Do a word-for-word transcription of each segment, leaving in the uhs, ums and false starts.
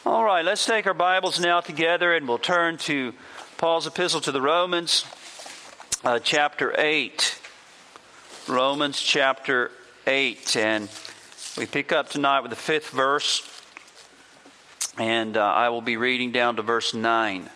All right, let's take our Bibles now together and we'll turn to Paul's epistle to the Romans, uh, chapter eight. Romans chapter eight. And we pick up tonight with the fifth verse. And uh, I will be reading down to verse nine.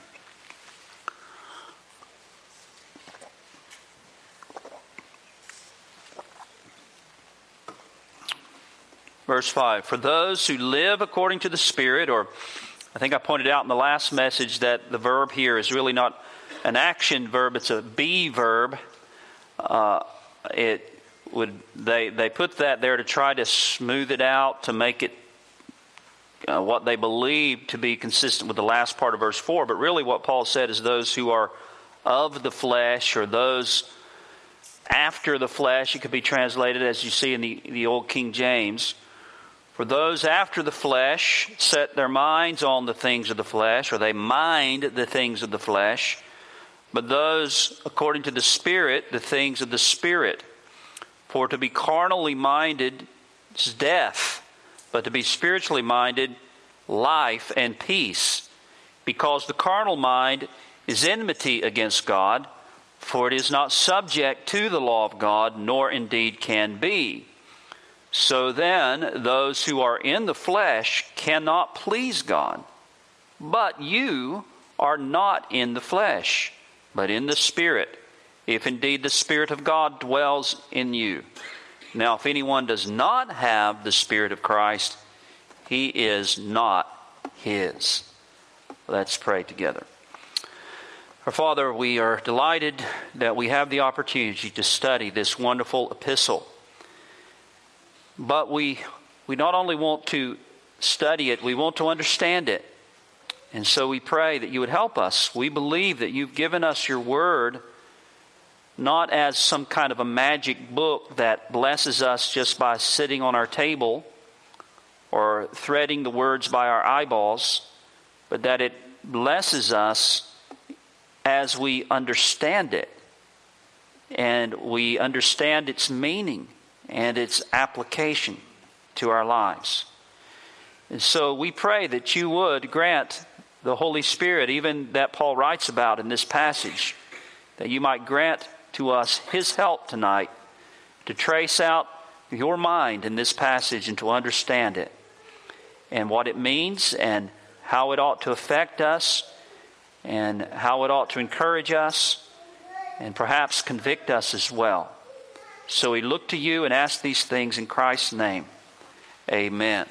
Verse five, for those who live according to the Spirit, or I think I pointed out in the last message that the verb here is really not an action verb, it's a be verb. Uh, it would they they put that there to try to smooth it out, to make it uh, what they believe to be consistent with the last part of verse four. But really what Paul said is those who are of the flesh, or those after the flesh. It could be translated as you see in the, the old King James. For those after the flesh set their minds on the things of the flesh, or they mind the things of the flesh. But those according to the Spirit, the things of the Spirit. For to be carnally minded is death, but to be spiritually minded, life and peace. Because the carnal mind is enmity against God, for it is not subject to the law of God, nor indeed can be. So then, those who are in the flesh cannot please God. But you are not in the flesh, but in the Spirit, if indeed the Spirit of God dwells in you. Now, if anyone does not have the Spirit of Christ, he is not his. Let's pray together. Our Father, we are delighted that we have the opportunity to study this wonderful epistle. But we we not only want to study it, we want to understand it. And so we pray that you would help us. We believe that you've given us your word not as some kind of a magic book that blesses us just by sitting on our table or threading the words by our eyeballs, but that it blesses us as we understand it. And we understand its meaning and its application to our lives. And so we pray that you would grant the Holy Spirit, even that Paul writes about in this passage, that you might grant to us his help tonight to trace out your mind in this passage and to understand it and what it means and how it ought to affect us and how it ought to encourage us and perhaps convict us as well. So we look to you and ask these things in Christ's name. Amen.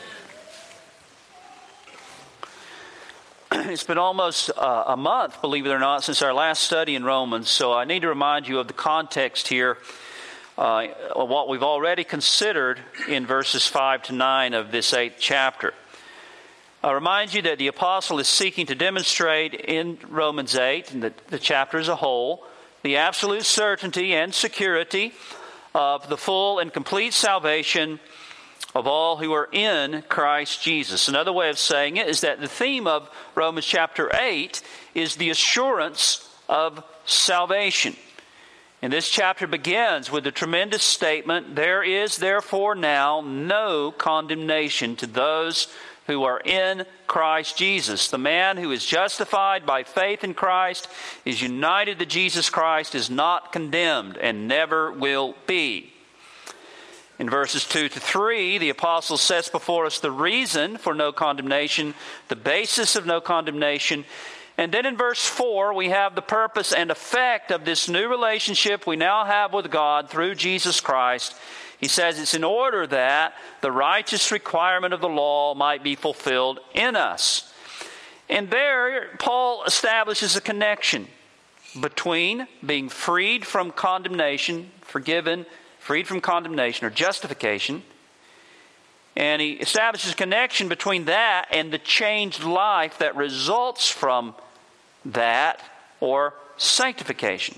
It's been almost uh, a month, believe it or not, since our last study in Romans. So I need to remind you of the context here, uh, of what we've already considered in verses five to nine of this eighth chapter. I remind you that the apostle is seeking to demonstrate in Romans eight, and the, the chapter as a whole, the absolute certainty and security of the full and complete salvation of all who are in Christ Jesus. Another way of saying it is that the theme of Romans chapter eight is the assurance of salvation. And this chapter begins with the tremendous statement, there is therefore now no condemnation to those who are in Christ Jesus. The man who is justified by faith in Christ, is united to Jesus Christ, is not condemned and never will be. In verses two to three, the apostle sets before us the reason for no condemnation, the basis of no condemnation. And then in verse four, we have the purpose and effect of this new relationship we now have with God through Jesus Christ. He says it's in order that the righteous requirement of the law might be fulfilled in us. And there, Paul establishes a connection between being freed from condemnation, forgiven, freed from condemnation or justification. And he establishes a connection between that and the changed life that results from that, or sanctification.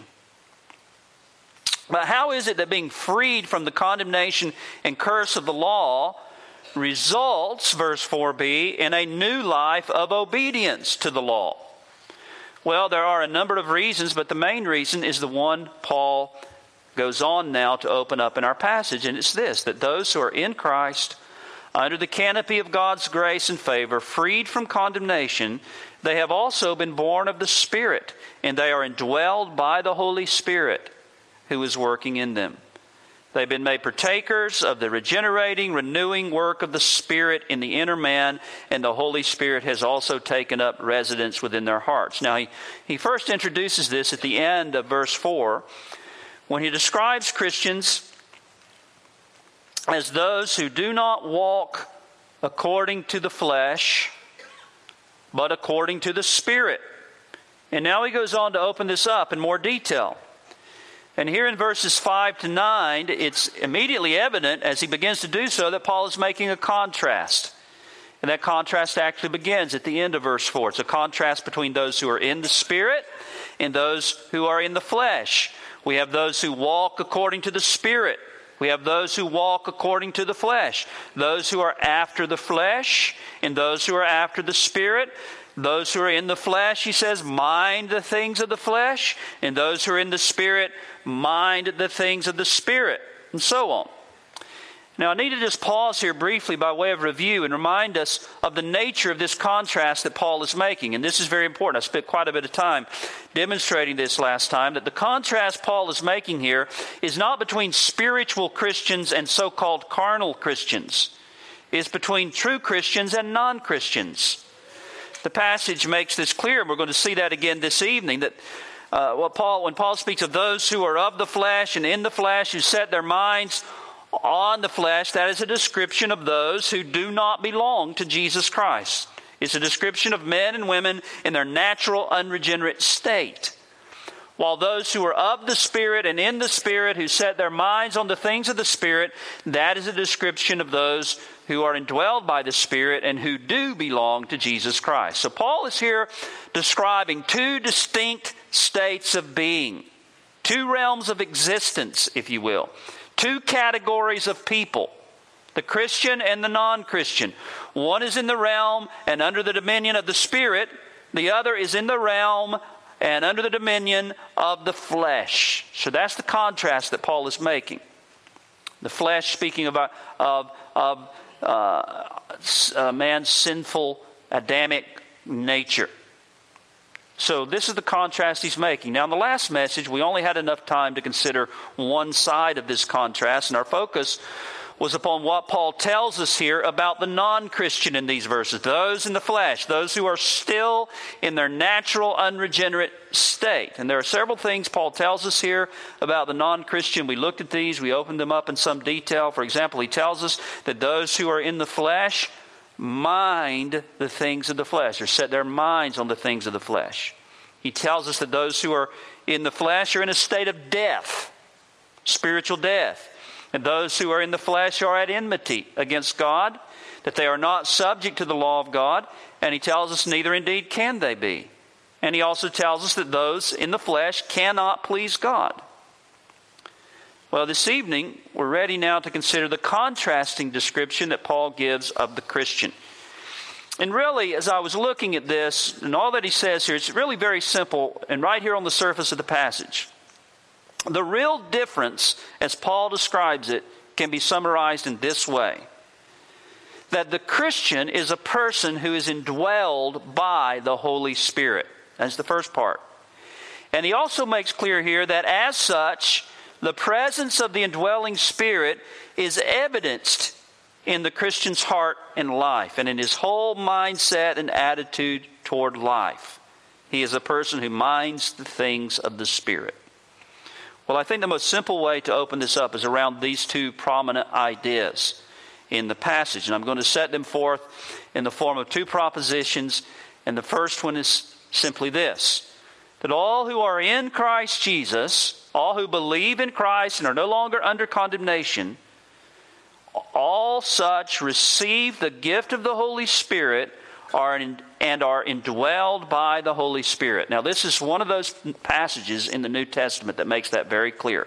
But how is it that being freed from the condemnation and curse of the law results, verse four b, in a new life of obedience to the law? Well, there are a number of reasons, but the main reason is the one Paul goes on now to open up in our passage, and it's this, that those who are in Christ Under the canopy of God's grace and favor, freed from condemnation, they have also been born of the Spirit, and they are indwelled by the Holy Spirit who is working in them. They've been made partakers of the regenerating, renewing work of the Spirit in the inner man, and the Holy Spirit has also taken up residence within their hearts. Now, he, he first introduces this at the end of verse four, when he describes Christians as those who do not walk according to the flesh, but according to the Spirit. And now he goes on to open this up in more detail. And here in verses five to nine, it's immediately evident as he begins to do so that Paul is making a contrast. And that contrast actually begins at the end of verse four. It's a contrast between those who are in the Spirit and those who are in the flesh. We have those who walk according to the Spirit. We have those who walk according to the flesh. Those who are after the flesh and those who are after the Spirit. Those who are in the flesh, he says, mind the things of the flesh. And those who are in the Spirit, mind the things of the Spirit. And so on. Now, I need to just pause here briefly by way of review and remind us of the nature of this contrast that Paul is making. And this is very important. I spent quite a bit of time demonstrating this last time, that the contrast Paul is making here is not between spiritual Christians and so-called carnal Christians. It's between true Christians and non-Christians. The passage makes this clear, and we're going to see that again this evening, that uh, what Paul, when Paul speaks of those who are of the flesh and in the flesh, who set their minds on the flesh, that is a description of those who do not belong to Jesus Christ. It's a description of men and women in their natural, unregenerate state. While those who are of the Spirit and in the Spirit, who set their minds on the things of the Spirit, that is a description of those who are indwelled by the Spirit and who do belong to Jesus Christ. So Paul is here describing two distinct states of being, two realms of existence, if you will, two categories of people, the Christian and the non-Christian. One is in the realm and under the dominion of the Spirit. The other is in the realm and under the dominion of the flesh. So that's the contrast that Paul is making. The flesh, speaking about of of uh, uh, man's sinful Adamic nature. So this is the contrast he's making. Now, in the last message, we only had enough time to consider one side of this contrast, and our focus was upon what Paul tells us here about the non-Christian in these verses, those in the flesh, those who are still in their natural, unregenerate state. And there are several things Paul tells us here about the non-Christian. We looked at these, we opened them up in some detail. For example, he tells us that those who are in the flesh mind the things of the flesh, or set their minds on the things of the flesh. He tells us that those who are in the flesh are in a state of death, spiritual death. And those who are in the flesh are at enmity against God, that they are not subject to the law of God. And he tells us neither indeed can they be. And he also tells us that those in the flesh cannot please God. Well, this evening, we're ready now to consider the contrasting description that Paul gives of the Christian. And really, as I was looking at this, and all that he says here, it's really very simple, and right here on the surface of the passage. The real difference, as Paul describes it, can be summarized in this way. That the Christian is a person who is indwelled by the Holy Spirit. That's the first part. And he also makes clear here that as such, the presence of the indwelling Spirit is evidenced in the Christian's heart and life, and in his whole mindset and attitude toward life. He is a person who minds the things of the Spirit. Well, I think the most simple way to open this up is around these two prominent ideas in the passage. And I'm going to set them forth in the form of two propositions. And the first one is simply this: that all who are in Christ Jesus, all who believe in Christ and are no longer under condemnation, all such receive the gift of the Holy Spirit are in, and are indwelled by the Holy Spirit. Now, this is one of those passages in the New Testament that makes that very clear.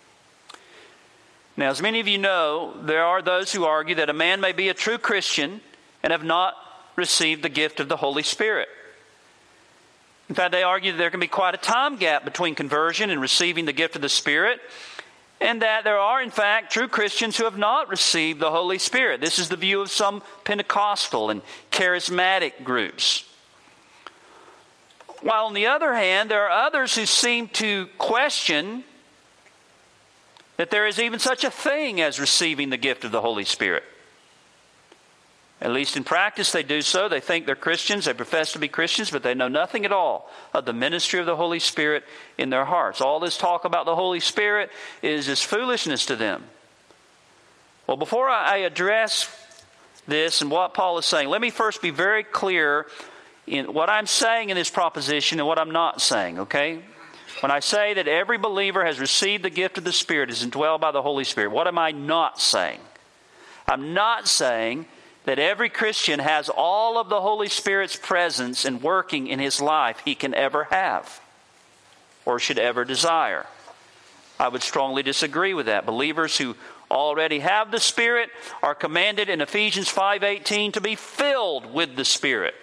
Now, as many of you know, there are those who argue that a man may be a true Christian and have not received the gift of the Holy Spirit. In fact, they argue that there can be quite a time gap between conversion and receiving the gift of the Spirit. and that there are, in fact, true Christians who have not received the Holy Spirit. This is the view of some Pentecostal and charismatic groups. While on the other hand, there are others who seem to question that there is even such a thing as receiving the gift of the Holy Spirit. At least in practice they do so. They think they're Christians, they profess to be Christians, but they know nothing at all of the ministry of the Holy Spirit in their hearts. All this talk about the Holy Spirit is just foolishness to them. Well, before I address this and what Paul is saying, let me first be very clear in what I'm saying in this proposition and what I'm not saying, okay? When I say that every believer has received the gift of the Spirit, is indwelled by the Holy Spirit, what am I not saying? I'm not saying that every Christian has all of the Holy Spirit's presence and working in his life he can ever have or should ever desire. I would strongly disagree with that. Believers who already have the Spirit are commanded in Ephesians five eighteen to be filled with the Spirit.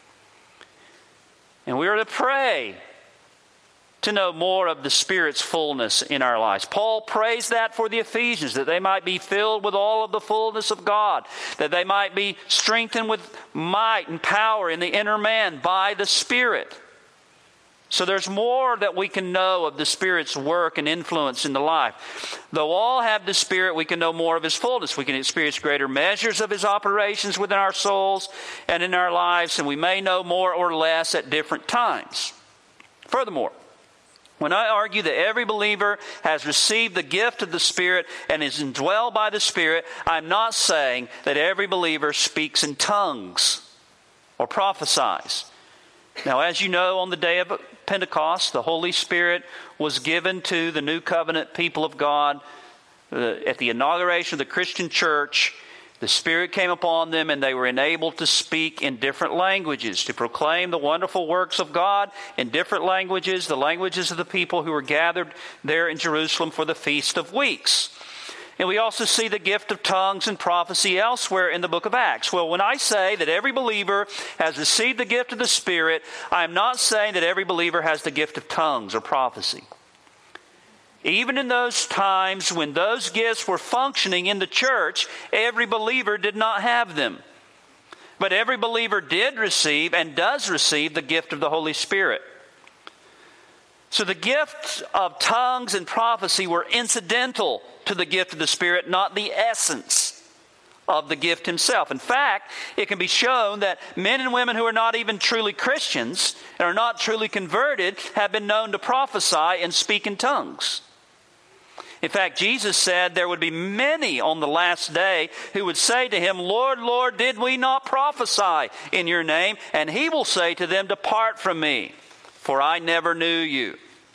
And we are to pray to know more of the Spirit's fullness in our lives. Paul prays that for the Ephesians, that they might be filled with all of the fullness of God, that they might be strengthened with might and power in the inner man by the Spirit. So there's more that we can know of the Spirit's work and influence in the life. Though all have the Spirit, we can know more of His fullness. We can experience greater measures of His operations within our souls and in our lives, and we may know more or less at different times. Furthermore, when I argue that every believer has received the gift of the Spirit and is indwelled by the Spirit, I'm not saying that every believer speaks in tongues or prophesies. Now, as you know, on the day of Pentecost, the Holy Spirit was given to the New Covenant people of God. Uh, at the inauguration of the Christian church, the Spirit came upon them and they were enabled to speak in different languages, to proclaim the wonderful works of God in different languages, the languages of the people who were gathered there in Jerusalem for the Feast of Weeks. And we also see the gift of tongues and prophecy elsewhere in the book of Acts. Well, when I say that every believer has received the gift of the Spirit, I am not saying that every believer has the gift of tongues or prophecy. Even in those times when those gifts were functioning in the church, every believer did not have them. But every believer did receive and does receive the gift of the Holy Spirit. So the gifts of tongues and prophecy were incidental to the gift of the Spirit, not the essence of the gift himself. In fact, it can be shown that men and women who are not even truly Christians and are not truly converted have been known to prophesy and speak in tongues. In fact, Jesus said there would be many on the last day who would say to Him, "Lord, Lord, did we not prophesy in Your name?" And He will say to them, "Depart from me, for I never knew you."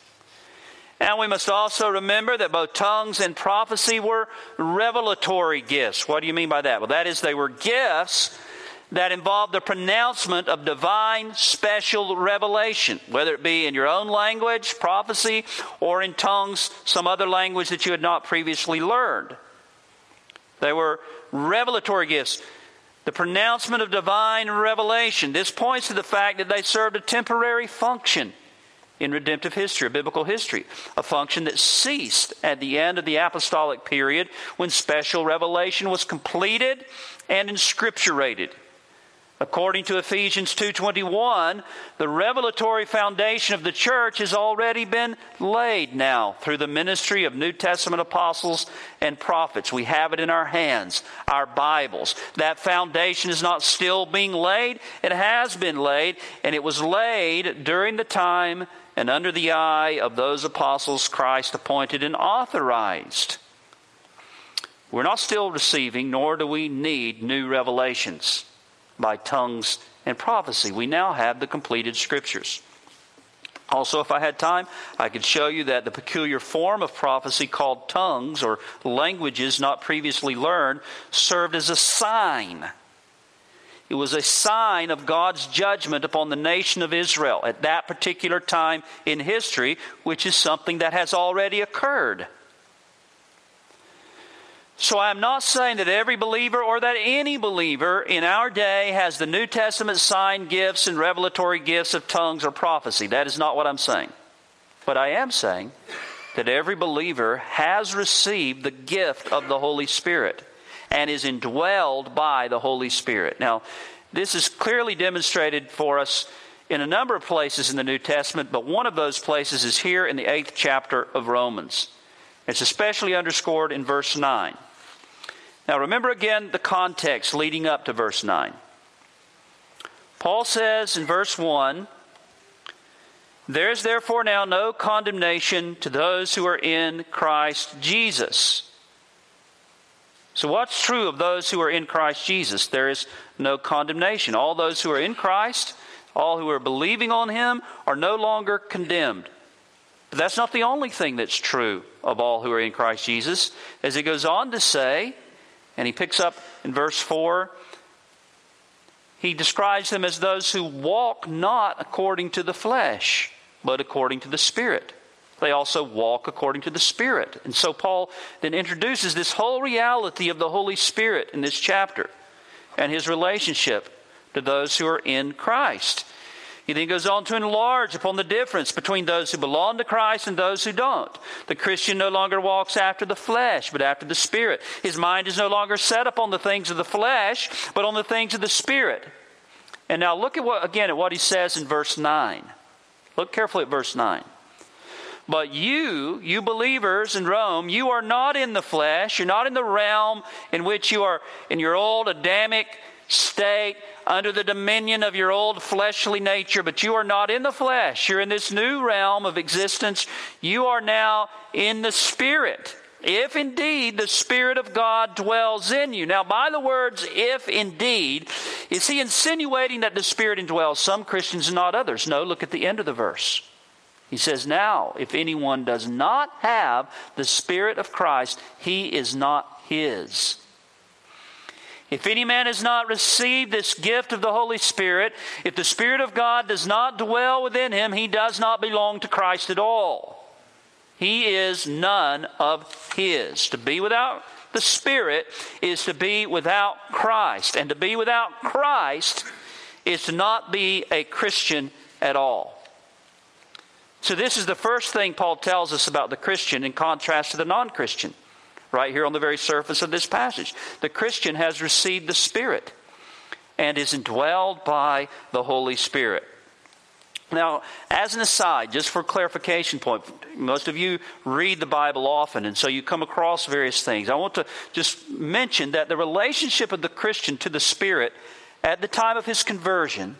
And we must also remember that both tongues and prophecy were revelatory gifts. What do you mean by that? Well, that is, they were gifts that involved the pronouncement of divine special revelation, whether it be in your own language, prophecy, or in tongues, some other language that you had not previously learned. They were revelatory gifts. The pronouncement of divine revelation. This points to the fact that they served a temporary function in redemptive history, biblical history, a function that ceased at the end of the apostolic period when special revelation was completed and inscripturated. According to Ephesians two twenty-one, the revelatory foundation of the church has already been laid now through the ministry of New Testament apostles and prophets. We have it in our hands, our Bibles. That foundation is not still being laid. It has been laid, and it was laid during the time and under the eye of those apostles Christ appointed and authorized. We're not still receiving, nor do we need new revelations by tongues and prophecy. We now have the completed Scriptures. Also, if I had time, I could show you that the peculiar form of prophecy called tongues, or languages not previously learned, served as a sign. It was a sign of God's judgment upon the nation of Israel at that particular time in history, which is something that has already occurred. So I am not saying that every believer or that any believer in our day has the New Testament sign gifts and revelatory gifts of tongues or prophecy. That is not what I'm saying. But I am saying that every believer has received the gift of the Holy Spirit and is indwelled by the Holy Spirit. Now, this is clearly demonstrated for us in a number of places in the New Testament, but one of those places is here in the eighth chapter of Romans. It's especially underscored in verse nine. Now remember again the context leading up to verse nine. Paul says in verse one, "There is therefore now no condemnation to those who are in Christ Jesus." So what's true of those who are in Christ Jesus? There is no condemnation. All those who are in Christ, all who are believing on Him, are no longer condemned. But that's not the only thing that's true of all who are in Christ Jesus. As he goes on to say, and he picks up in verse four, he describes them as those who walk not according to the flesh, but according to the Spirit. They also walk according to the Spirit. And so Paul then introduces this whole reality of the Holy Spirit in this chapter and His relationship to those who are in Christ. He then goes on to enlarge upon the difference between those who belong to Christ and those who don't. The Christian no longer walks after the flesh, but after the Spirit. His mind is no longer set upon the things of the flesh, but on the things of the Spirit. And now look at what again at what he says in verse nine. Look carefully at verse nine. "But you, you believers in Rome, you are not in the flesh. You're not in the realm in which you are in your old Adamic state, under the dominion of your old fleshly nature, but you are not in the flesh. You're in this new realm of existence. You are now in the Spirit, if indeed the Spirit of God dwells in you." Now, by the words, "if indeed," is he insinuating that the Spirit indwells some Christians and not others? No, look at the end of the verse. He says, "Now, if anyone does not have the Spirit of Christ, he is not his. If any man has not received this gift of the Holy Spirit, if the Spirit of God does not dwell within him, he does not belong to Christ at all. He is none of his." To be without the Spirit is to be without Christ. And to be without Christ is to not be a Christian at all. So this is the first thing Paul tells us about the Christian in contrast to the non-Christian. Right here on the very surface of this passage. The Christian has received the Spirit and is indwelled by the Holy Spirit. Now, as an aside, just for clarification point, most of you read the Bible often, and so you come across various things. I want to just mention that the relationship of the Christian to the Spirit at the time of his conversion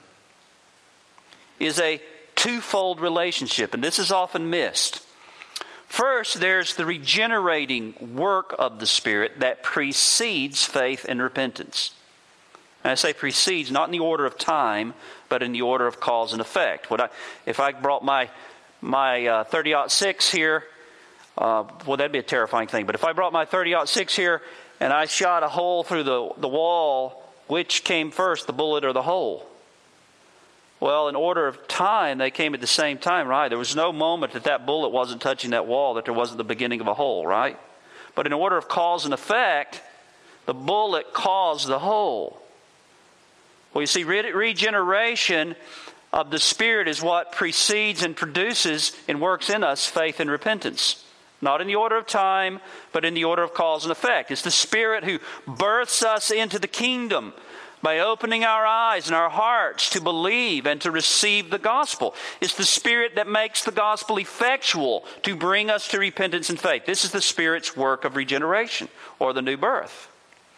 is a twofold relationship, and this is often missed. First, there's the regenerating work of the Spirit that precedes faith and repentance. And I say precedes, not in the order of time, but in the order of cause and effect. What I, if I brought my my uh, thirty aught six here, uh, well, that'd be a terrifying thing. But if I brought my thirty aught six here and I shot a hole through the, the wall, which came first, the bullet or the hole? Well, in order of time, they came at the same time, right? There was no moment that that bullet wasn't touching that wall that there wasn't the beginning of a hole, right? But in order of cause and effect, the bullet caused the hole. Well, you see, re- regeneration of the Spirit is what precedes and produces and works in us faith and repentance. Not in the order of time, but in the order of cause and effect. It's the Spirit who births us into the kingdom by opening our eyes and our hearts to believe and to receive the gospel. It's the Spirit that makes the gospel effectual to bring us to repentance and faith. This is the Spirit's work of regeneration, or the new birth.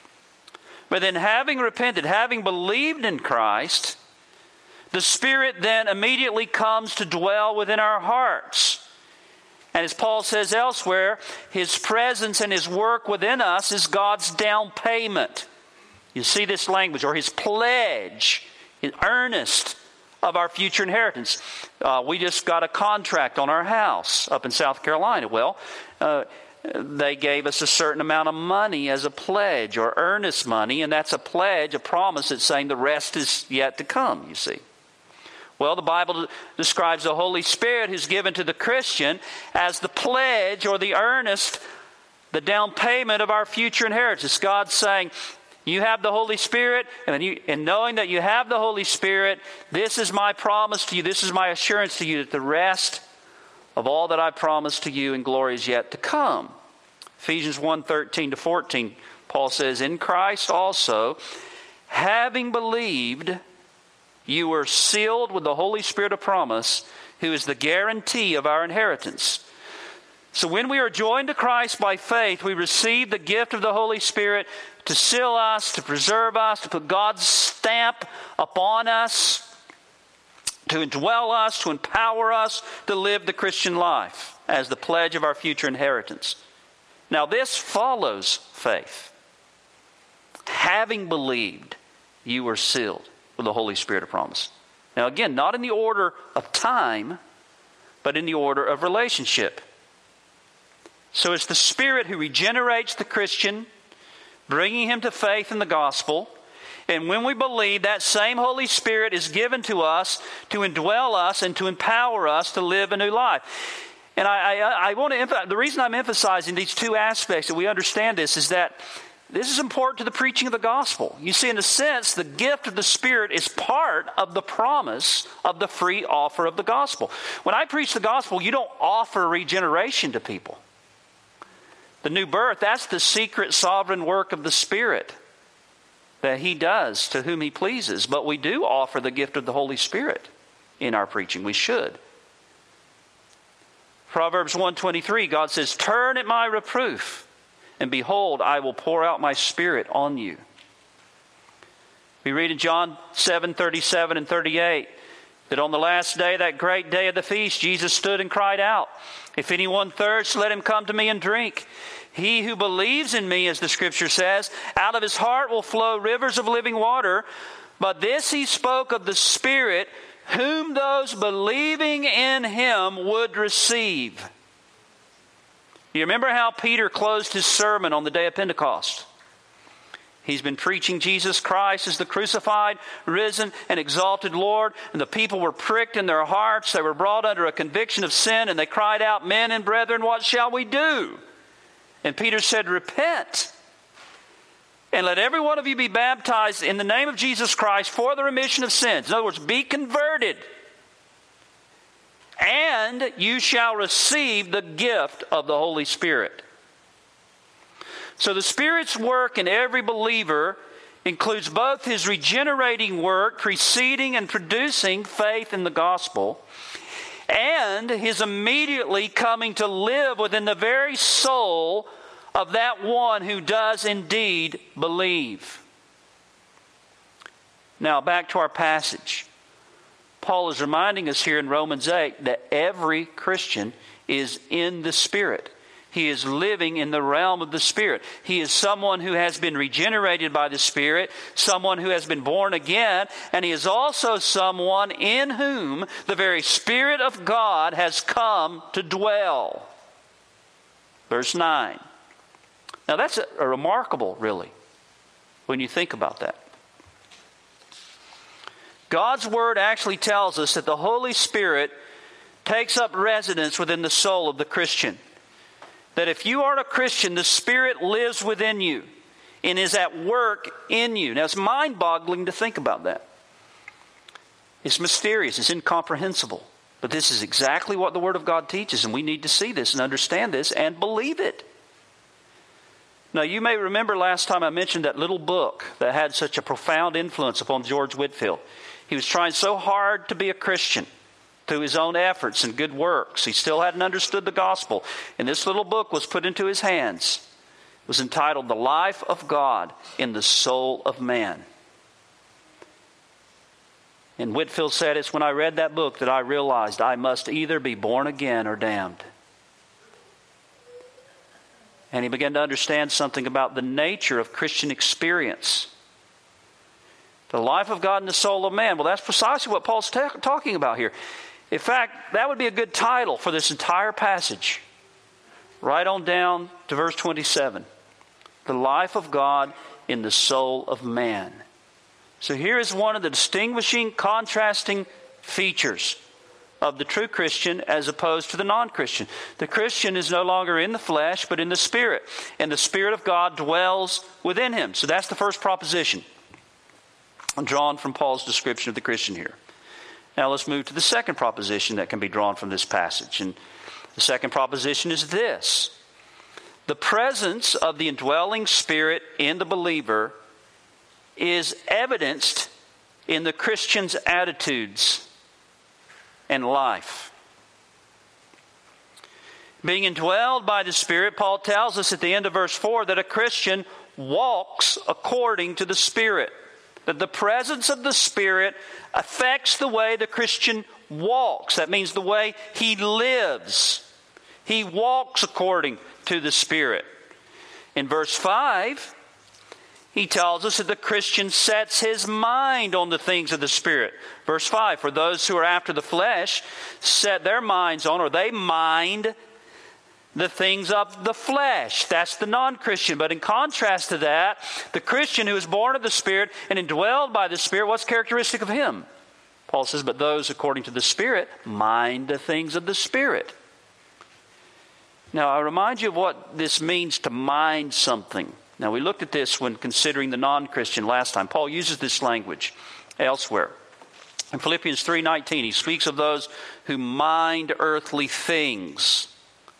But then, having repented, having believed in Christ, the Spirit then immediately comes to dwell within our hearts. And as Paul says elsewhere, His presence and His work within us is God's down payment. You see this language, or His pledge, His earnest of our future inheritance. Uh, we just got a contract on our house up in South Carolina. Well, uh, they gave us a certain amount of money as a pledge, or earnest money, and that's a pledge, a promise that's saying the rest is yet to come, you see. Well, the Bible describes the Holy Spirit who's given to the Christian as the pledge or the earnest, the down payment of our future inheritance. God's saying, you have the Holy Spirit, and, you, and knowing that you have the Holy Spirit, this is my promise to you, this is my assurance to you that the rest of all that I promised to you, and glory is yet to come. Ephesians one, thirteen to fourteen, Paul says, in Christ also, having believed, you were sealed with the Holy Spirit of promise, who is the guarantee of our inheritance. So when we are joined to Christ by faith, we receive the gift of the Holy Spirit to seal us, to preserve us, to put God's stamp upon us, to indwell us, to empower us to live the Christian life as the pledge of our future inheritance. Now this follows faith. Having believed, you were sealed with the Holy Spirit of promise. Now again, not in the order of time, but in the order of relationship. So it's the Spirit who regenerates the Christian, bringing him to faith in the gospel. And when we believe, that same Holy Spirit is given to us to indwell us and to empower us to live a new life. And I, I, I want to emphasize, the reason I'm emphasizing these two aspects, that we understand this, is that this is important to the preaching of the gospel. You see, in a sense, the gift of the Spirit is part of the promise of the free offer of the gospel. When I preach the gospel, you don't offer regeneration to people. The new birth, that's the secret sovereign work of the Spirit that He does to whom He pleases. But we do offer the gift of the Holy Spirit in our preaching. We should. Proverbs one twenty-three, God says, turn at my reproof, and behold, I will pour out my Spirit on you. We read in John seven thirty-seven and thirty-eight, that on the last day, that great day of the feast, Jesus stood and cried out, if anyone thirsts, let him come to me and drink. He who believes in me, as the Scripture says, out of his heart will flow rivers of living water. But this he spoke of the Spirit, whom those believing in him would receive. You remember how Peter closed his sermon on the day of Pentecost? He's been preaching Jesus Christ as the crucified, risen, and exalted Lord. And the people were pricked in their hearts. They were brought under a conviction of sin. And they cried out, men and brethren, what shall we do? And Peter said, repent. And let every one of you be baptized in the name of Jesus Christ for the remission of sins. In other words, be converted. And you shall receive the gift of the Holy Spirit. So the Spirit's work in every believer includes both His regenerating work, preceding and producing faith in the gospel, and His immediately coming to live within the very soul of that one who does indeed believe. Now back to our passage. Paul is reminding us here in Romans eight that every Christian is in the Spirit. He is living in the realm of the Spirit. He is someone who has been regenerated by the Spirit, someone who has been born again, and he is also someone in whom the very Spirit of God has come to dwell. Verse nine. Now that's a, a remarkable, really, when you think about that. God's Word actually tells us that the Holy Spirit takes up residence within the soul of the Christian. That if you are a Christian, the Spirit lives within you and is at work in you. Now, it's mind-boggling to think about that. It's mysterious. It's incomprehensible. But this is exactly what the Word of God teaches, and we need to see this and understand this and believe it. Now, you may remember last time I mentioned that little book that had such a profound influence upon George Whitefield. He was trying so hard to be a Christian. Through his own efforts and good works. He still hadn't understood the gospel. And this little book was put into his hands. It was entitled The Life of God in the Soul of Man. And Whitefield said, it's when I read that book that I realized I must either be born again or damned. And he began to understand something about the nature of Christian experience. The life of God in the soul of man. Well, that's precisely what Paul's ta- talking about here. In fact, that would be a good title for this entire passage. Right on down to verse twenty-seven. The life of God in the soul of man. So here is one of the distinguishing, contrasting features of the true Christian as opposed to the non-Christian. The Christian is no longer in the flesh, but in the Spirit. And the Spirit of God dwells within him. So that's the first proposition drawn from Paul's description of the Christian here. Now let's move to the second proposition that can be drawn from this passage. And The second proposition is this: the presence of the indwelling Spirit in the believer is evidenced in the Christian's attitudes and life. Being indwelled by the Spirit, Paul tells us at the end of verse four that a Christian walks according to the Spirit. That the presence of the Spirit affects the way the Christian walks. That means the way he lives. He walks according to the Spirit. In verse five, he tells us that the Christian sets his mind on the things of the Spirit. Verse five, for those who are after the flesh set their minds on, or they mind the things of the flesh. That's the non-Christian. But in contrast to that, the Christian who is born of the Spirit and indwelled by the Spirit, what's characteristic of him? Paul says, but those according to the Spirit mind the things of the Spirit. Now, I remind you of what this means to mind something. Now, we looked at this when considering the non-Christian last time. Paul uses this language elsewhere. In Philippians three nineteen, he speaks of those who mind earthly things.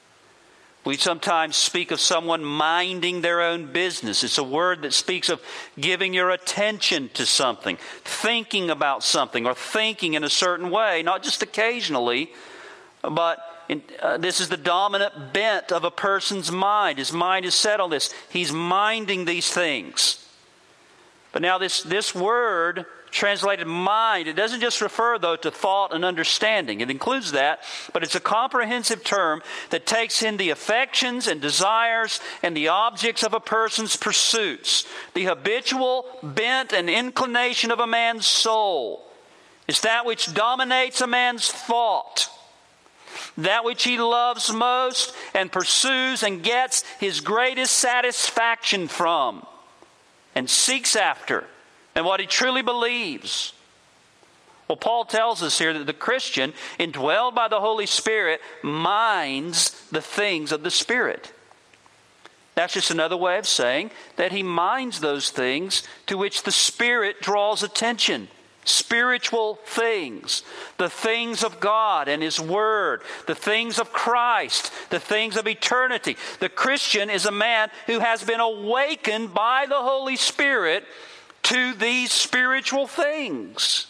We sometimes speak of someone minding their own business. It's a word that speaks of giving your attention to something, thinking about something, or thinking in a certain way, not just occasionally, but In, uh, this is the dominant bent of a person's mind. His mind is set on this. He's minding these things. But now this, this word, translated mind, it doesn't just refer, though, to thought and understanding. It includes that, but it's a comprehensive term that takes in the affections and desires and the objects of a person's pursuits. The habitual bent and inclination of a man's soul. It's that which dominates a man's thought. That which he loves most and pursues and gets his greatest satisfaction from and seeks after, and what he truly believes. Well, Paul tells us here that the Christian, indwelled by the Holy Spirit, minds the things of the Spirit. That's just another way of saying that he minds those things to which the Spirit draws attention. Spiritual things, the things of God and His Word, the things of Christ, the things of eternity. The Christian is a man who has been awakened by the Holy Spirit to these spiritual things.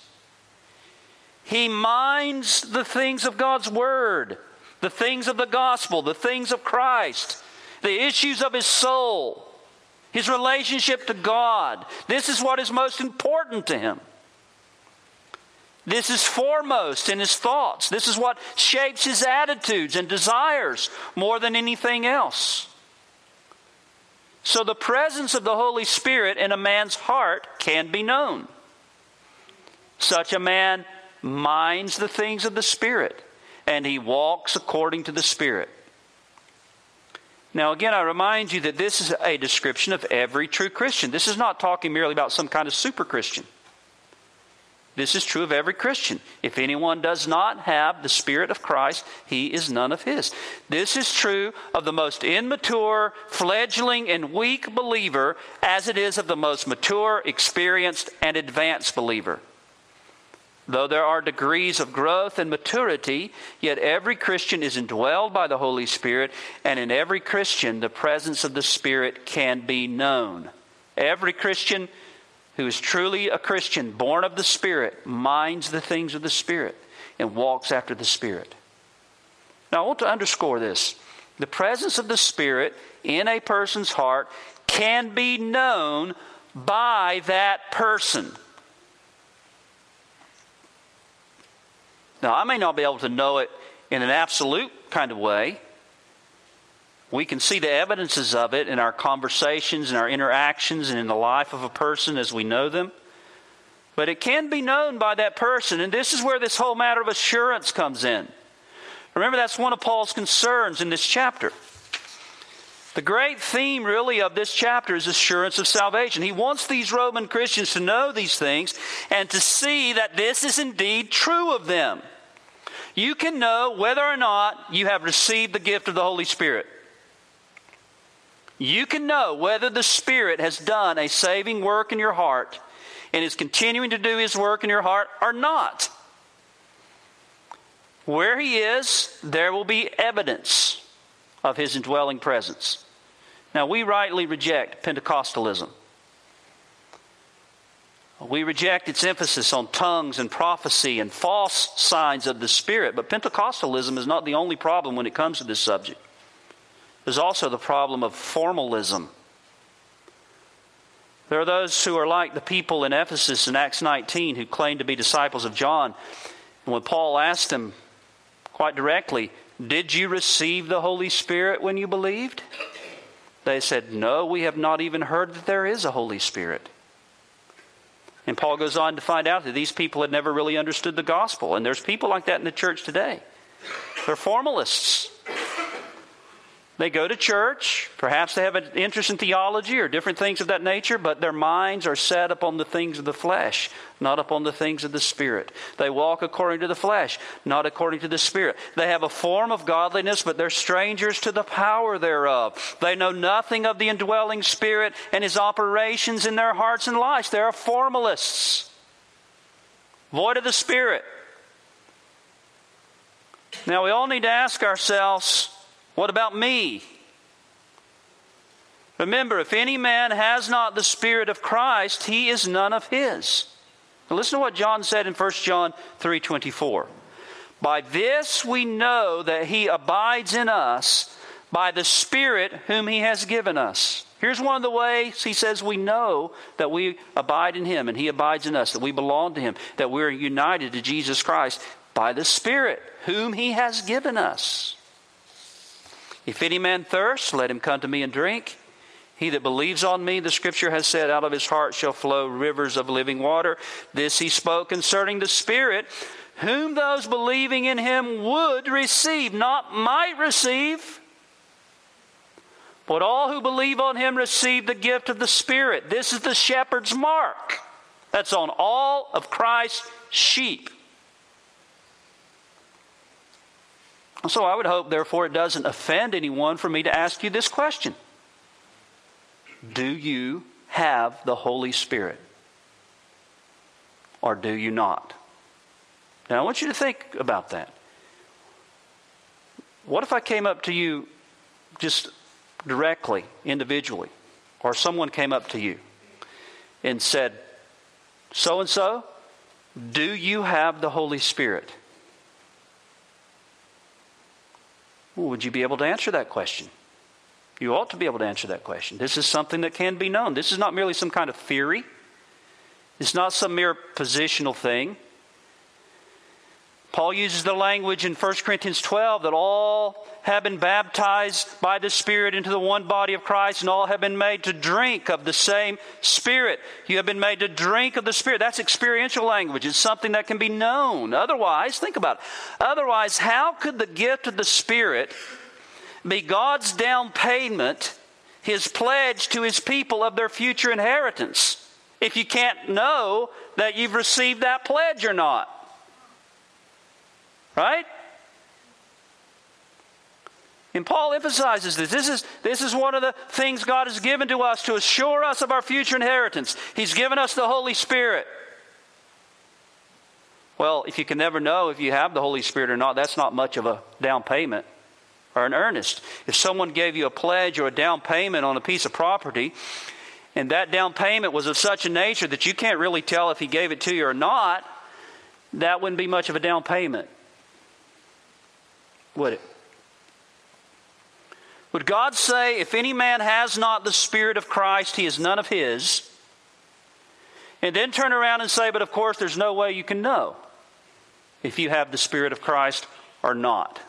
He minds the things of God's Word, the things of the gospel, the things of Christ, the issues of his soul, his relationship to God. This is what is most important to him. This is foremost in his thoughts. This is what shapes his attitudes and desires more than anything else. So the presence of the Holy Spirit in a man's heart can be known. Such a man minds the things of the Spirit, and he walks according to the Spirit. Now again, I remind you that this is a description of every true Christian. This is not talking merely about some kind of super Christian. This is true of every Christian. If anyone does not have the Spirit of Christ, he is none of His. This is true of the most immature, fledgling, and weak believer, as it is of the most mature, experienced, and advanced believer. Though there are degrees of growth and maturity, yet every Christian is indwelled by the Holy Spirit, and in every Christian the presence of the Spirit can be known. Every Christian who is truly a Christian, born of the Spirit, minds the things of the Spirit and walks after the Spirit. Now I want to underscore this. The presence of the Spirit in a person's heart can be known by that person. Now I may not be able to know it in an absolute kind of way. We can see the evidences of it in our conversations, in our interactions, and in the life of a person as we know them. But it can be known by that person, and this is where this whole matter of assurance comes in. Remember, that's one of Paul's concerns in this chapter. The great theme, really, of this chapter is assurance of salvation. He wants these Roman Christians to know these things and to see that this is indeed true of them. You can know whether or not you have received the gift of the Holy Spirit. You can know whether the Spirit has done a saving work in your heart and is continuing to do His work in your heart or not. Where He is, there will be evidence of His indwelling presence. Now, we rightly reject Pentecostalism. We reject its emphasis on tongues and prophecy and false signs of the Spirit. But Pentecostalism is not the only problem when it comes to this subject. There's also the problem of formalism. There are those who are like the people in Ephesus in Acts nineteen who claim to be disciples of John. And when Paul asked them quite directly, "Did you receive the Holy Spirit when you believed?" They said, "No, we have not even heard that there is a Holy Spirit." And Paul goes on to find out that these people had never really understood the gospel. And there's people like that in the church today. They're formalists. They go to church. Perhaps they have an interest in theology or different things of that nature, but their minds are set upon the things of the flesh, not upon the things of the Spirit. They walk according to the flesh, not according to the Spirit. They have a form of godliness, but they're strangers to the power thereof. They know nothing of the indwelling Spirit and His operations in their hearts and lives. They are formalists, void of the Spirit. Now, we all need to ask ourselves, what about me? Remember, if any man has not the Spirit of Christ, he is none of His. Now listen to what John said in First John three twenty-four. By this we know that He abides in us by the Spirit whom He has given us. Here's one of the ways he says we know that we abide in Him and He abides in us, that we belong to Him, that we're united to Jesus Christ by the Spirit whom He has given us. If any man thirst, let him come to me and drink. He that believes on me, the Scripture has said, out of his heart shall flow rivers of living water. This He spoke concerning the Spirit, whom those believing in Him would receive, not might receive. But all who believe on Him receive the gift of the Spirit. This is the shepherd's mark. That's on all of Christ's sheep. So I would hope, therefore, it doesn't offend anyone for me to ask you this question. Do you have the Holy Spirit? Or do you not? Now, I want you to think about that. What if I came up to you just directly, individually, or someone came up to you and said, so-and-so, do you have the Holy Spirit? Well, would you be able to answer that question? You ought to be able to answer that question. This is something that can be known. This is not merely some kind of theory. It's not some mere positional thing. Paul uses the language in First Corinthians twelve that all have been baptized by the Spirit into the one body of Christ, and all have been made to drink of the same Spirit. You have been made to drink of the Spirit. That's experiential language. It's something that can be known. Otherwise, think about it. Otherwise, how could the gift of the Spirit be God's down payment, His pledge to His people of their future inheritance, if you can't know that you've received that pledge or not? Right? And Paul emphasizes this. This is, this is one of the things God has given to us to assure us of our future inheritance. He's given us the Holy Spirit. Well, if you can never know if you have the Holy Spirit or not, that's not much of a down payment or an earnest. If someone gave you a pledge or a down payment on a piece of property, and that down payment was of such a nature that you can't really tell if he gave it to you or not, that wouldn't be much of a down payment, would it? Would God say, if any man has not the Spirit of Christ, he is none of His? And then turn around and say, but of course there's no way you can know if you have the Spirit of Christ or not.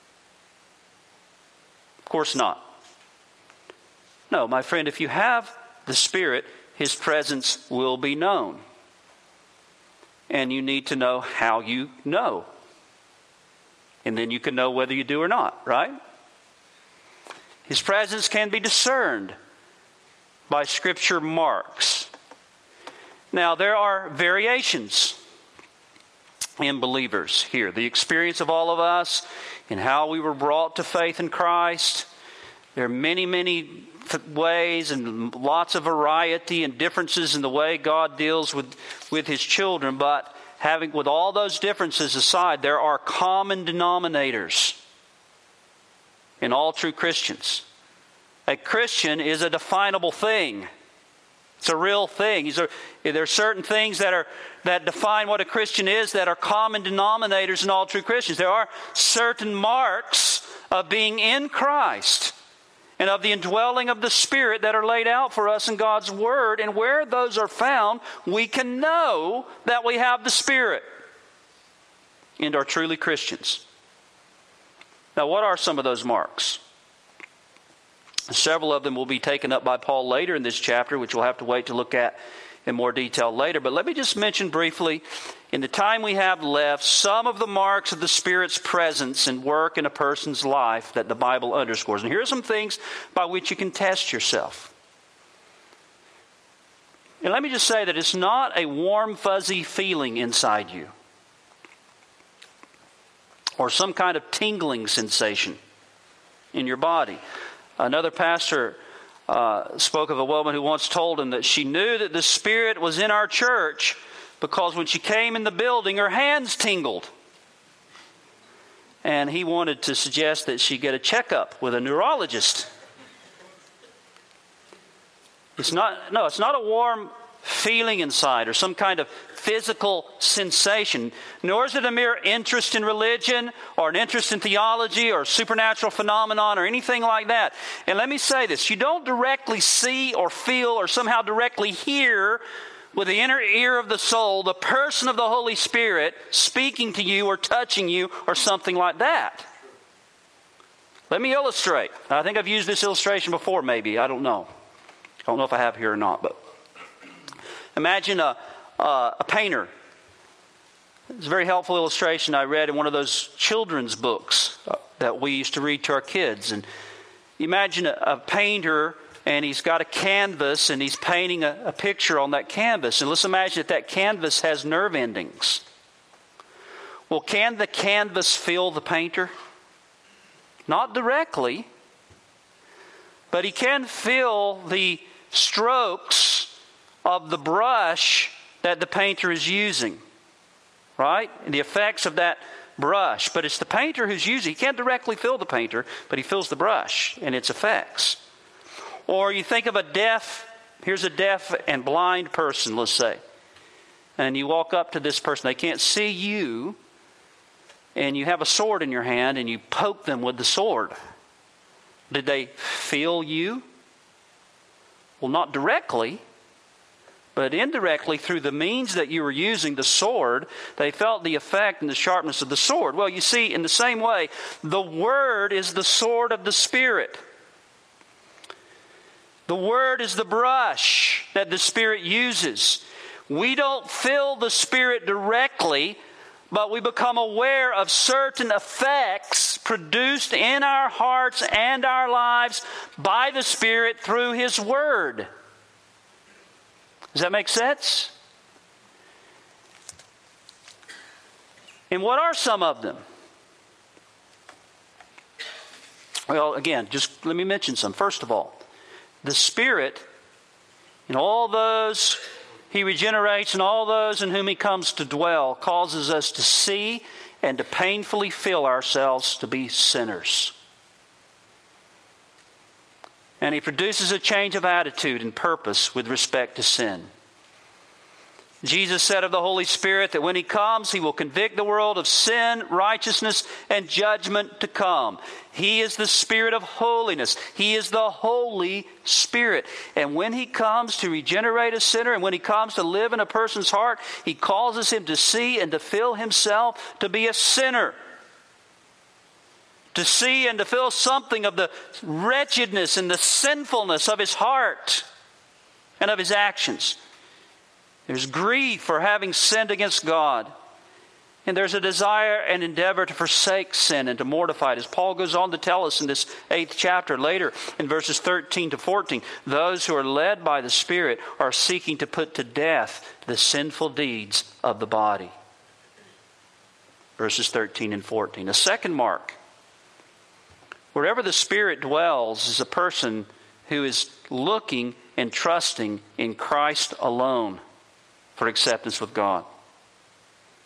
Of course not. No, my friend, if you have the Spirit, His presence will be known. And you need to know how you know. And then you can know whether you do or not, right? His presence can be discerned by Scripture marks. Now, there are variations in believers here. The experience of all of us and how we were brought to faith in Christ. There are many, many ways and lots of variety and differences in the way God deals with, with His children. But having, with all those differences aside, there are common denominators in all true Christians. A Christian is a definable thing. It's a real thing. These are, there are certain things that are that define what a Christian is that are common denominators in all true Christians. There are certain marks of being in Christ and of the indwelling of the Spirit that are laid out for us in God's Word. And where those are found, we can know that we have the Spirit and are truly Christians. Now, what are some of those marks? Several of them will be taken up by Paul later in this chapter, which we'll have to wait to look at in more detail later. But let me just mention briefly, in the time we have left, some of the marks of the Spirit's presence and work in a person's life that the Bible underscores. And here are some things by which you can test yourself. And let me just say that it's not a warm, fuzzy feeling inside you, or some kind of tingling sensation in your body. Another pastor uh, spoke of a woman who once told him that she knew that the Spirit was in our church because when she came in the building, her hands tingled. And he wanted to suggest that she get a checkup with a neurologist. It's not, no, it's not a warm feeling inside or some kind of physical sensation, nor is it a mere interest in religion or an interest in theology or supernatural phenomenon or anything like that. And let me say this, you don't directly see or feel or somehow directly hear with the inner ear of the soul the person of the Holy Spirit speaking to you or touching you or something like that. Let me illustrate. I think I've used this illustration before maybe, I don't know. I don't know if I have here or not, but imagine a Uh, a painter. It's a very helpful illustration I read in one of those children's books uh, that we used to read to our kids. And imagine a, a painter, and he's got a canvas, and he's painting a, a picture on that canvas. And let's imagine that that canvas has nerve endings. Well, can the canvas feel the painter? Not directly, but he can feel the strokes of the brush that the painter is using, right? And the effects of that brush. But it's the painter who's using. He can't directly feel the painter, but he feels the brush and its effects. Or you think of a deaf, here's a deaf and blind person, let's say. And you walk up to this person. They can't see you. And you have a sword in your hand and you poke them with the sword. Did they feel you? Well, not directly. But indirectly, through the means that you were using, the sword, they felt the effect and the sharpness of the sword. Well, you see, in the same way, the Word is the sword of the Spirit. The Word is the brush that the Spirit uses. We don't feel the Spirit directly, but we become aware of certain effects produced in our hearts and our lives by the Spirit through His Word. Does that make sense? And what are some of them? Well, again, just let me mention some. First of all, the Spirit, in all those He regenerates and all those in whom He comes to dwell, causes us to see and to painfully feel ourselves to be sinners. And He produces a change of attitude and purpose with respect to sin. Jesus said of the Holy Spirit that when He comes, He will convict the world of sin, righteousness, and judgment to come. He is the Spirit of holiness. He is the Holy Spirit. And when He comes to regenerate a sinner, and when He comes to live in a person's heart, He causes him to see and to feel himself to be a sinner. To see and to feel something of the wretchedness and the sinfulness of his heart and of his actions. There's grief for having sinned against God. And there's a desire and endeavor to forsake sin and to mortify it. As Paul goes on to tell us in this eighth chapter later in verses thirteen to fourteen, those who are led by the Spirit are seeking to put to death the sinful deeds of the body. Verses thirteen and fourteen. A second mark. Wherever the Spirit dwells is a person who is looking and trusting in Christ alone for acceptance with God.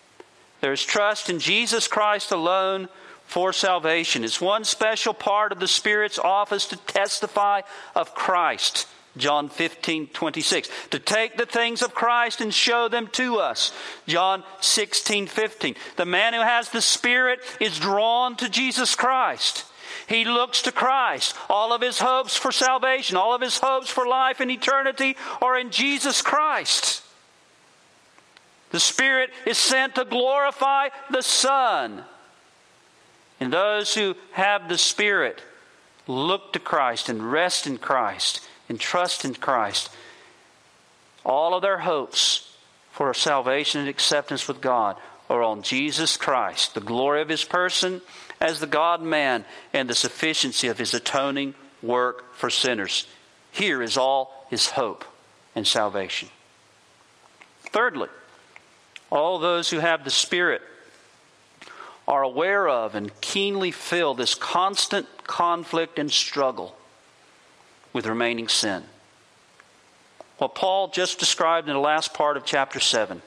There is trust in Jesus Christ alone for salvation. It's one special part of the Spirit's office to testify of Christ. John fifteen twenty-six. To take the things of Christ and show them to us. John sixteen fifteen. The man who has the Spirit is drawn to Jesus Christ. He looks to Christ. All of his hopes for salvation, all of his hopes for life and eternity are in Jesus Christ. The Spirit is sent to glorify the Son. And those who have the Spirit look to Christ and rest in Christ and trust in Christ. All of their hopes for salvation and acceptance with God are on Jesus Christ, the glory of His person as the God-man and the sufficiency of His atoning work for sinners. Here is all His hope and salvation. Thirdly, all those who have the Spirit are aware of and keenly feel this constant conflict and struggle with remaining sin. What Paul just described in the last part of chapter seven.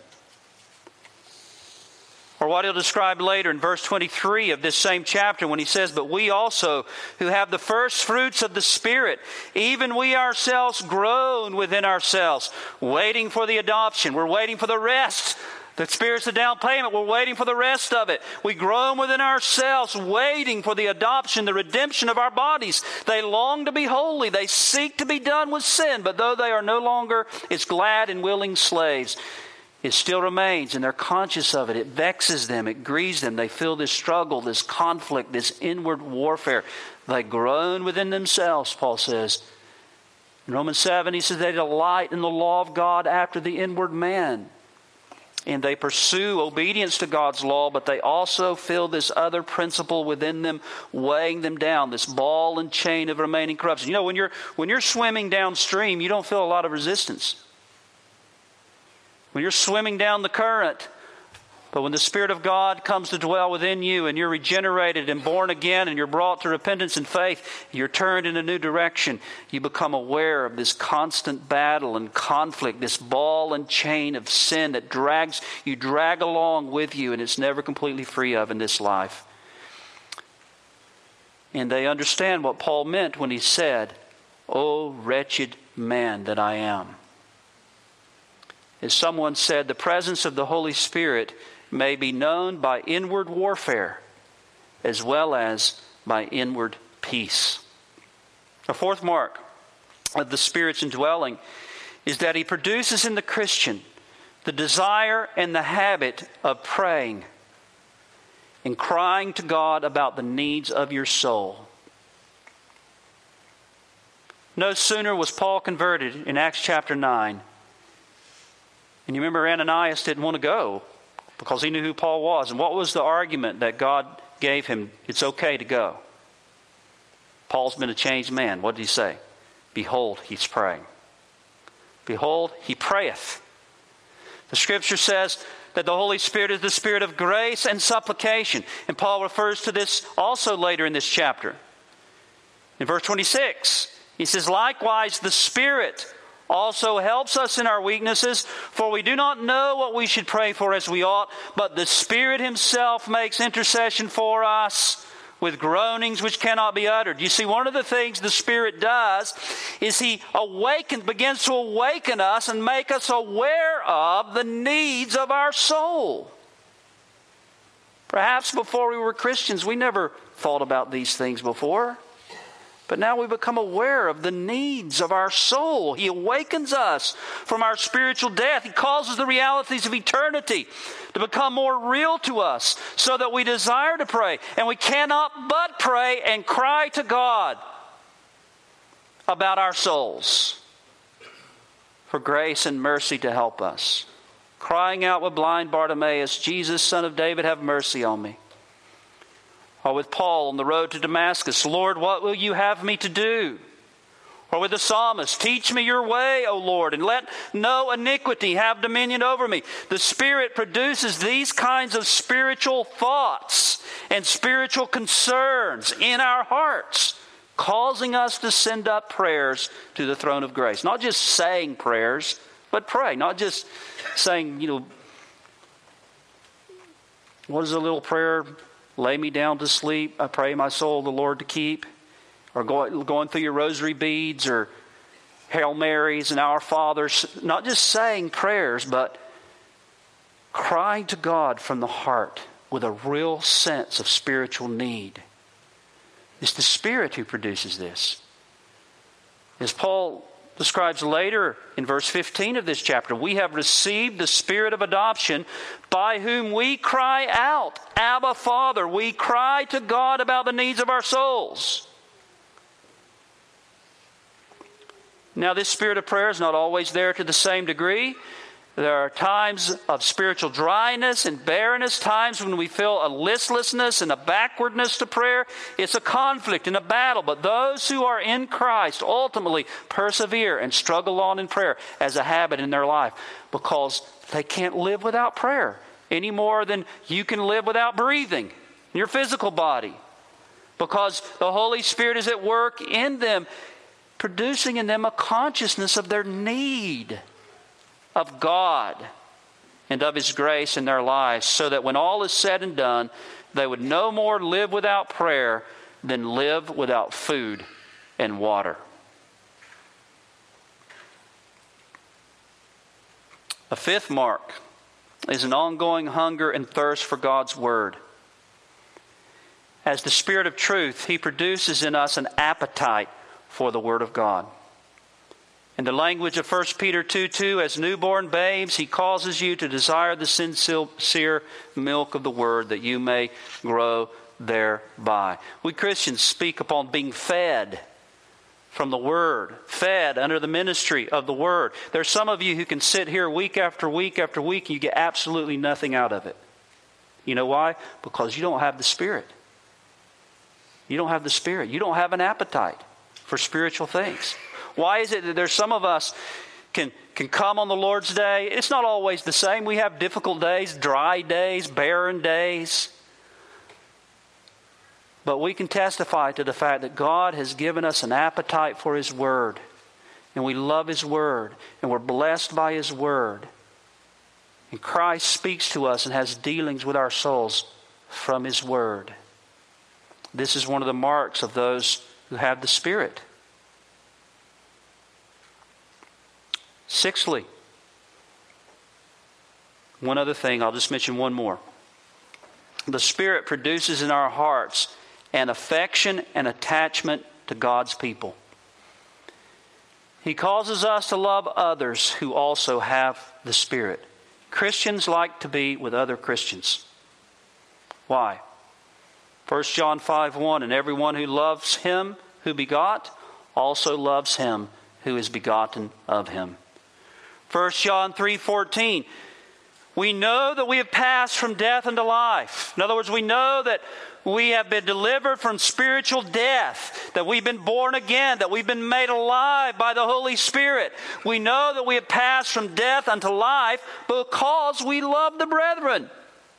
Or what he'll describe later in verse twenty-three of this same chapter when he says, "But we also, who have the first fruits of the Spirit, even we ourselves groan within ourselves, waiting for the adoption." We're waiting for the rest. The Spirit's the down payment. We're waiting for the rest of it. We groan within ourselves, waiting for the adoption, the redemption of our bodies. They long to be holy. They seek to be done with sin. But though they are no longer its glad and willing slaves, it still remains, and they're conscious of it. It vexes them. It grieves them. They feel this struggle, this conflict, this inward warfare. They groan within themselves, Paul says. In Romans seven, he says they delight in the law of God after the inward man. And they pursue obedience to God's law, but they also feel this other principle within them weighing them down, this ball and chain of remaining corruption. You know, when you're when you're swimming downstream, you don't feel a lot of resistance. When you're swimming down the current, but when the Spirit of God comes to dwell within you and you're regenerated and born again and you're brought to repentance and faith, you're turned in a new direction, you become aware of this constant battle and conflict, this ball and chain of sin that drags you drag along with you and it's never completely free of in this life. And they understand what Paul meant when he said, "O wretched man that I am." As someone said, the presence of the Holy Spirit may be known by inward warfare as well as by inward peace. A fourth mark of the Spirit's indwelling is that He produces in the Christian the desire and the habit of praying and crying to God about the needs of your soul. No sooner was Paul converted in Acts chapter nine. And you remember Ananias didn't want to go because he knew who Paul was. And what was the argument that God gave him? It's okay to go. Paul's been a changed man. What did he say? Behold, he's praying. Behold, he prayeth. The Scripture says that the Holy Spirit is the Spirit of grace and supplication. And Paul refers to this also later in this chapter. In verse twenty-six, he says, "Likewise, the Spirit also helps us in our weaknesses, for we do not know what we should pray for as we ought, but the Spirit Himself makes intercession for us with groanings which cannot be uttered." You see, one of the things the Spirit does is He awakens, begins to awaken us and make us aware of the needs of our soul. Perhaps before we were Christians, we never thought about these things before. But now we become aware of the needs of our soul. He awakens us from our spiritual death. He causes the realities of eternity to become more real to us so that we desire to pray. And we cannot but pray and cry to God about our souls for grace and mercy to help us. Crying out with blind Bartimaeus, "Jesus, Son of David, have mercy on me." Or with Paul on the road to Damascus, "Lord, what will you have me to do?" Or with the psalmist, "Teach me your way, O Lord, and let no iniquity have dominion over me." The Spirit produces these kinds of spiritual thoughts and spiritual concerns in our hearts, causing us to send up prayers to the throne of grace. Not just saying prayers, but pray. Not just saying, you know, What is a little prayer? Lay me down to sleep. I pray my soul the Lord to keep. Or go, going through your rosary beads or Hail Marys and Our Fathers. Not just saying prayers, but crying to God from the heart with a real sense of spiritual need. It's the Spirit who produces this. As Paul describes later in verse fifteen of this chapter, we have received the Spirit of adoption by whom we cry out, Abba, Father. We cry to God about the needs of our souls. Now, this spirit of prayer is not always there to the same degree. There are times of spiritual dryness and barrenness, times when we feel a listlessness and a backwardness to prayer. It's a conflict and a battle. But those who are in Christ ultimately persevere and struggle on in prayer as a habit in their life, because they can't live without prayer any more than you can live without breathing in your physical body, because the Holy Spirit is at work in them, producing in them a consciousness of their need of God and of His grace in their lives, so that when all is said and done, they would no more live without prayer than live without food and water. A fifth mark is an ongoing hunger and thirst for God's Word. As the Spirit of truth, He produces in us an appetite for the Word of God. In the language of First Peter two two, as newborn babes, He causes you to desire the sincere milk of the Word, that you may grow thereby. We Christians speak upon being fed from the Word, fed under the ministry of the Word. There's some of you who can sit here week after week after week and you get absolutely nothing out of it. You know why? Because you don't have the Spirit. You don't have the Spirit. You don't have an appetite for spiritual things. Why is it that there's some of us can can come on the Lord's Day? It's not always the same. We have difficult days, dry days, barren days. But we can testify to the fact that God has given us an appetite for His Word. And we love His Word. And we're blessed by His Word. And Christ speaks to us and has dealings with our souls from His Word. This is one of the marks of those who have the Spirit. Sixthly, one other thing, I'll just mention one more. The Spirit produces in our hearts an affection and attachment to God's people. He causes us to love others who also have the Spirit. Christians like to be with other Christians. Why? First John five one, and everyone who loves Him who begot also loves Him who is begotten of Him. First John three fourteen, we know that we have passed from death unto life. In other words, we know that we have been delivered from spiritual death, that we've been born again, that we've been made alive by the Holy Spirit. We know that we have passed from death unto life because we love the brethren.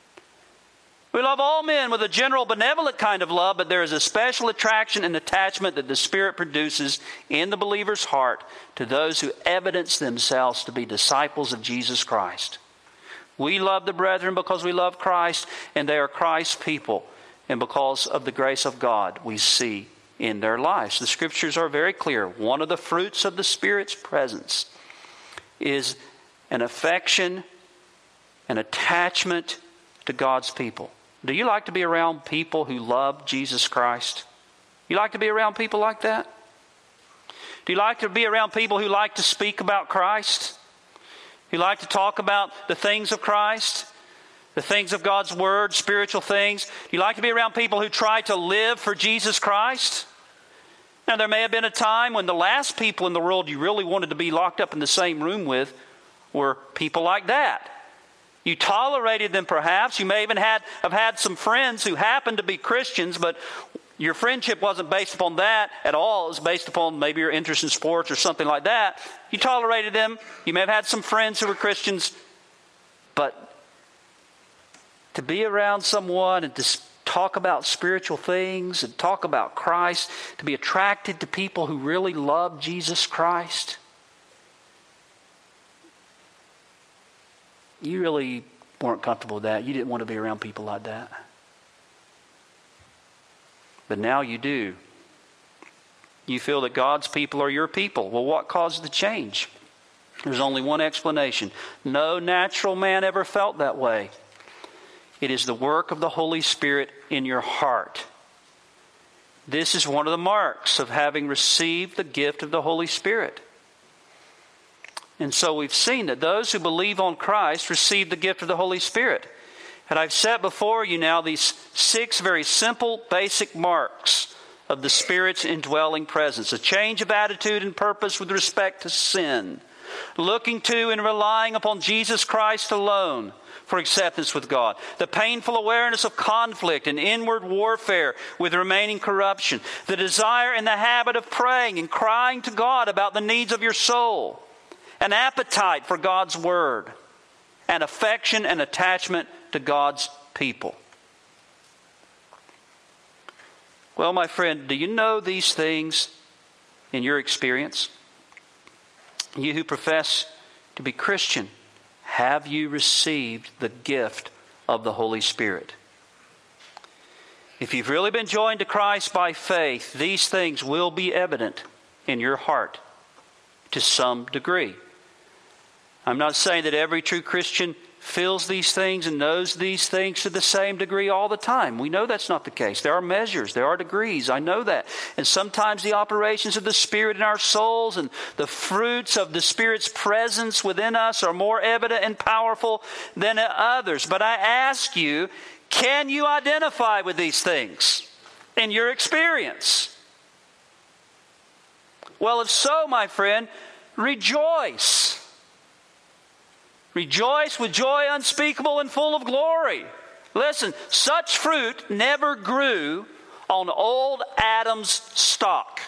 We love all men with a general benevolent kind of love, but there is a special attraction and attachment that the Spirit produces in the believer's heart to those who evidence themselves to be disciples of Jesus Christ. We love the brethren because we love Christ, and they are Christ's people, and because of the grace of God we see in their lives. The Scriptures are very clear. One of the fruits of the Spirit's presence is an affection, an attachment to God's people. Do you like to be around people who love Jesus Christ? You like to be around people like that? Do you like to be around people who like to speak about Christ? Who like to talk about the things of Christ? The things of God's Word, spiritual things? Do you like to be around people who try to live for Jesus Christ? Now, there may have been a time when the last people in the world you really wanted to be locked up in the same room with were people like that. You tolerated them perhaps. You may even had, have had some friends who happened to be Christians, but your friendship wasn't based upon that at all. It was based upon maybe your interest in sports or something like that. You tolerated them. You may have had some friends who were Christians, but to be around someone and to talk about spiritual things and talk about Christ, to be attracted to people who really love Jesus Christ, you really weren't comfortable with that. You didn't want to be around people like that. But now you do. You feel that God's people are your people. Well, what caused the change? There's only one explanation. No natural man ever felt that way. It is the work of the Holy Spirit in your heart. This is one of the marks of having received the gift of the Holy Spirit. And so we've seen that those who believe on Christ receive the gift of the Holy Spirit. And I've set before you now these six very simple, basic marks of the Spirit's indwelling presence. A change of attitude and purpose with respect to sin. Looking to and relying upon Jesus Christ alone for acceptance with God. The painful awareness of conflict and inward warfare with remaining corruption. The desire and the habit of praying and crying to God about the needs of your soul. An appetite for God's Word. An affection and attachment to God's people. Well, my friend, do you know these things in your experience? You who profess to be Christian, have you received the gift of the Holy Spirit? If you've really been joined to Christ by faith, these things will be evident in your heart to some degree. I'm not saying that every true Christian feels these things and knows these things to the same degree all the time. We know that's not the case. There are measures, there are degrees. I know that. And sometimes the operations of the Spirit in our souls and the fruits of the Spirit's presence within us are more evident and powerful than at others. But I ask you, can you identify with these things in your experience? Well, if so, my friend, rejoice. Rejoice with joy unspeakable and full of glory. Listen, such fruit never grew on old Adam's stalk.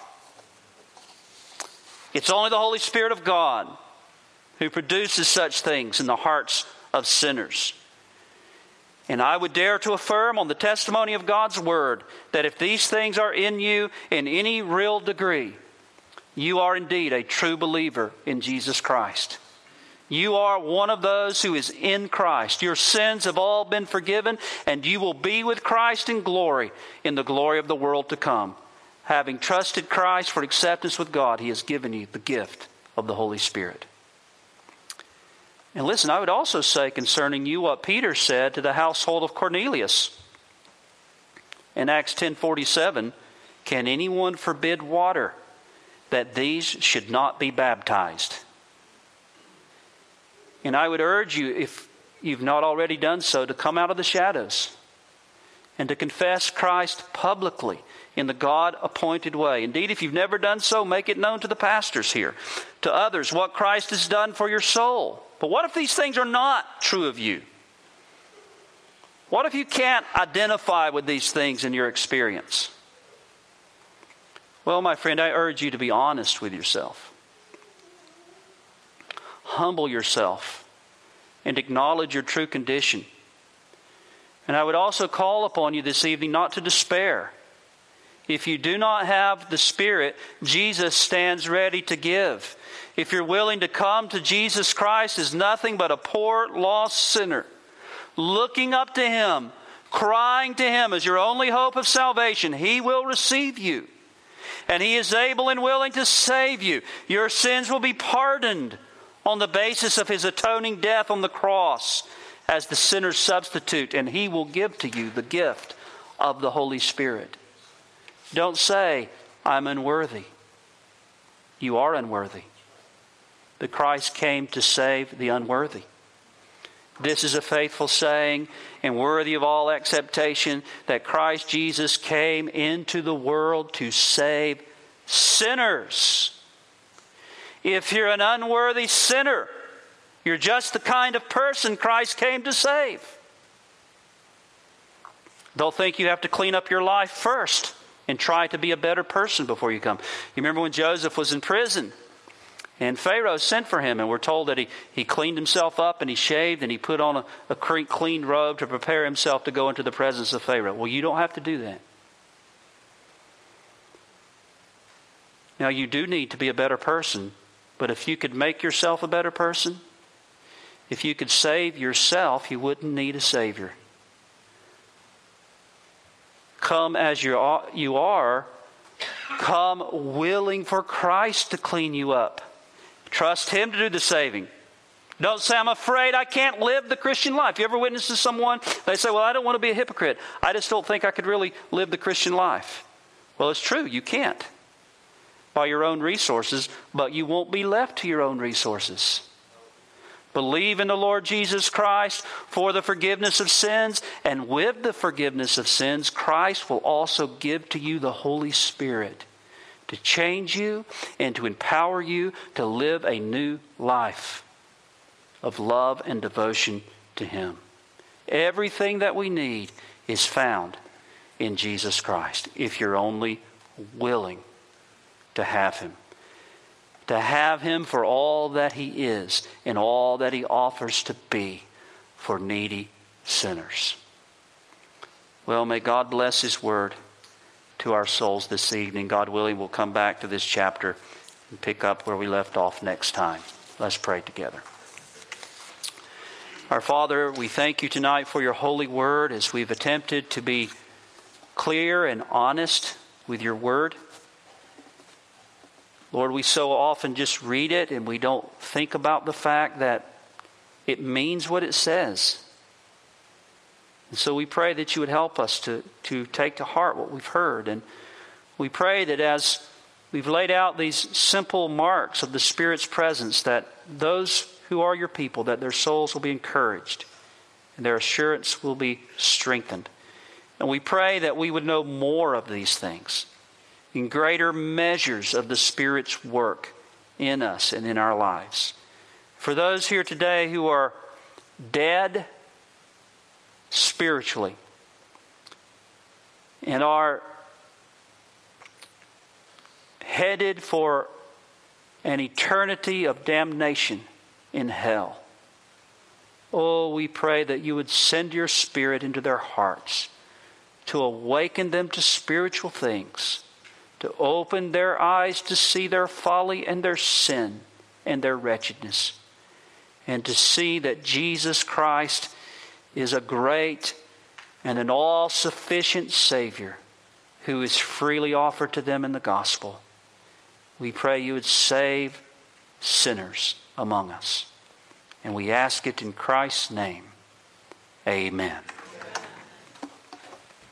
It's only the Holy Spirit of God who produces such things in the hearts of sinners. And I would dare to affirm on the testimony of God's Word that if these things are in you in any real degree, you are indeed a true believer in Jesus Christ. You are one of those who is in Christ. Your sins have all been forgiven, and you will be with Christ in glory, in the glory of the world to come. Having trusted Christ for acceptance with God, He has given you the gift of the Holy Spirit. And listen, I would also say concerning you what Peter said to the household of Cornelius. In Acts ten forty-seven, can anyone forbid water that these should not be baptized? And I would urge you, if you've not already done so, to come out of the shadows and to confess Christ publicly in the God-appointed way. Indeed, if you've never done so, make it known to the pastors here, to others, what Christ has done for your soul. But what if these things are not true of you? What if you can't identify with these things in your experience? Well, my friend, I urge you to be honest with yourself. Humble yourself and acknowledge your true condition. And I would also call upon you this evening not to despair. If you do not have the Spirit, Jesus stands ready to give. If you're willing to come to Jesus Christ as nothing but a poor, lost sinner, looking up to Him, crying to Him as your only hope of salvation, He will receive you. And He is able and willing to save you. Your sins will be pardoned on the basis of His atoning death on the cross as the sinner's substitute, and He will give to you the gift of the Holy Spirit. Don't say, I'm unworthy. You are unworthy. But Christ came to save the unworthy. This is a faithful saying and worthy of all acceptation, that Christ Jesus came into the world to save sinners. If you're an unworthy sinner, you're just the kind of person Christ came to save. They'll think you have to clean up your life first and try to be a better person before you come. You remember when Joseph was in prison and Pharaoh sent for him, and we're told that he, he cleaned himself up and he shaved and he put on a, a clean robe to prepare himself to go into the presence of Pharaoh. Well, you don't have to do that. Now, you do need to be a better person. But if you could make yourself a better person, If you could save yourself, you wouldn't need a Savior. Come as you are, you are. Come willing for Christ to clean you up. Trust Him to do the saving. Don't say, I'm afraid I can't live the Christian life. You ever witnessed to someone? They say, well, I don't want to be a hypocrite. I just don't think I could really live the Christian life. Well, it's true. You can't by your own resources, but you won't be left to your own resources. Believe in the Lord Jesus Christ for the forgiveness of sins, and with the forgiveness of sins, Christ will also give to you the Holy Spirit to change you and to empower you to live a new life of love and devotion to Him. Everything that we need is found in Jesus Christ, if you're only willing to have Him. To have Him for all that He is and all that He offers to be for needy sinners. Well, may God bless His Word to our souls this evening. God willing, we'll come back to this chapter and pick up where we left off next time. Let's pray together. Our Father, we thank You tonight for Your holy Word as we've attempted to be clear and honest with Your Word. Lord, we so often just read it and we don't think about the fact that it means what it says. And so we pray that You would help us to, to take to heart what we've heard. And we pray that as we've laid out these simple marks of the Spirit's presence, that those who are Your people, that their souls will be encouraged and their assurance will be strengthened. And we pray that we would know more of these things, in greater measures of the Spirit's work in us and in our lives. For those here today who are dead spiritually and are headed for an eternity of damnation in hell, oh, we pray that You would send Your Spirit into their hearts to awaken them to spiritual things, to open their eyes to see their folly and their sin and their wretchedness, and to see that Jesus Christ is a great and an all-sufficient Savior who is freely offered to them in the gospel. We pray You would save sinners among us. And we ask it in Christ's name. Amen.